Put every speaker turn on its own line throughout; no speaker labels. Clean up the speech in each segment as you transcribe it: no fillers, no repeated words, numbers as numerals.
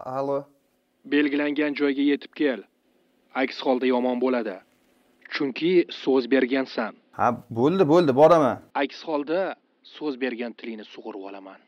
Allo.
Belgilangan joyga yetib kel. Aks holda yomon bo'ladi. Chunki so'z bergansan.
Ha, bo'ldi, boraman.
Aks holda so'z bergan tilingni sug'urib olaman.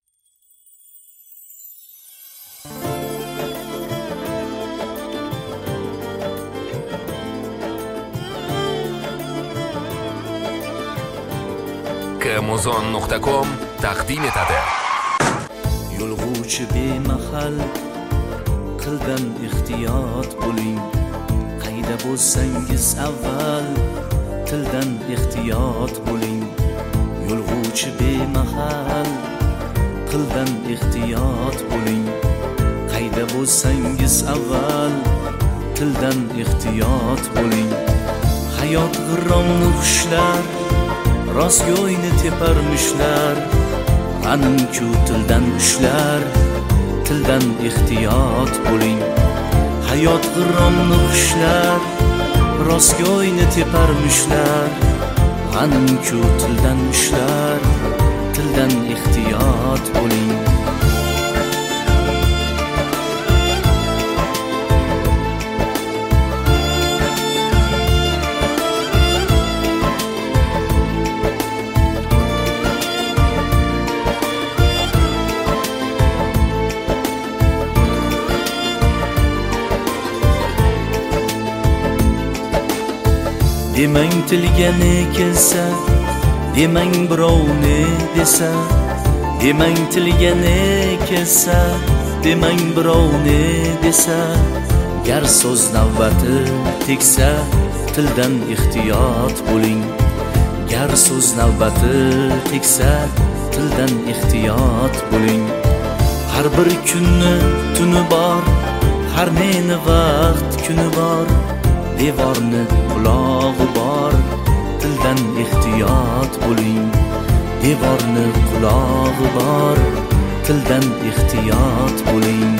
kmuzon.com taqdim etadi.
Yo'lg'uvchi bemahal qildan ehtiyot bo'ling. Qayda bo'lsangiz avval tildan ehtiyot bo'ling. Yo'lg'uvchi bemahal qildan ehtiyot bo'ling. Qayda bo'lsangiz avval tildan ehtiyot bo'ling. Hayot g'irromni xushlar, rostgo'yni teparmishlar. G'anim-ku tildan ushlar, tildan ehtiyot bo'ling. Hayot g'irromni xushlar, rostgo'yni teparmishlar. G'anim-ku tildan ushlar, tildan ehtiyot bo'ling. Demang tilga ne kelsa, demang birovni desa. Demang tilga ne kelsa, demang birovni desa. Gar so'z navbati tegsa, tildan ehtiyot bo'ling. Gar so'z navbati tegsa, tildan ehtiyot bo'ling. Har bir kunni tuni bor, har neni vaqt kuni bor. Devorni qulog'i bor, tildan ehtiyot bo'ling. Devorni qulog'i bor, tildan ehtiyot bo'ling.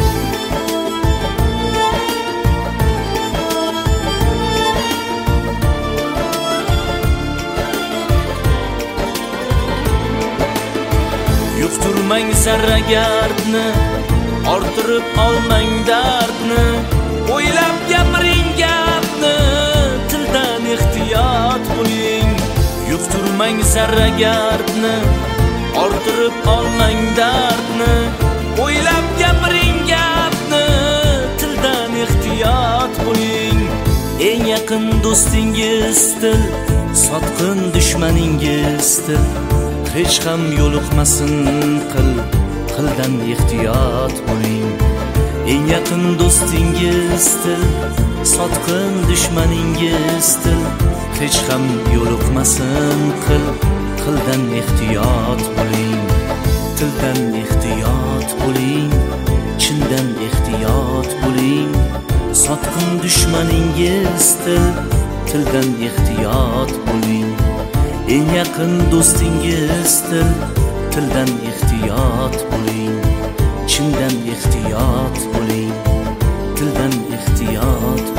Yuqtirmang zarra gardni, orttirib olmang dardni. O'ylab gapiring gapni, tildan ehtiyot bo'ling. Yuqtirmang zarra gardni, orttirib olmang dardni. O'ylab gapiring gapni, tildan ehtiyot bo'ling. Eng yaqin do'stingiz til, sotqin dushmaningiz til. Hech ham yo'liqmasin qildan ehtiyot bo'ling. Eng yaqin do'stingiz til, sotqin dushmaningiz til. Hech ham yo'liqmasin qildan ehtiyot bo'ling. Tildan ehtiyot bo'ling, chindan ehtiyot bo'ling. Sotqin dushmaningiz til, tildan ehtiyot bo'ling. Eng yaqin do'stingiz til, tildan ehtiyot bo'ling. Chindan ehtiyot bo'ling, tildan ehtiyot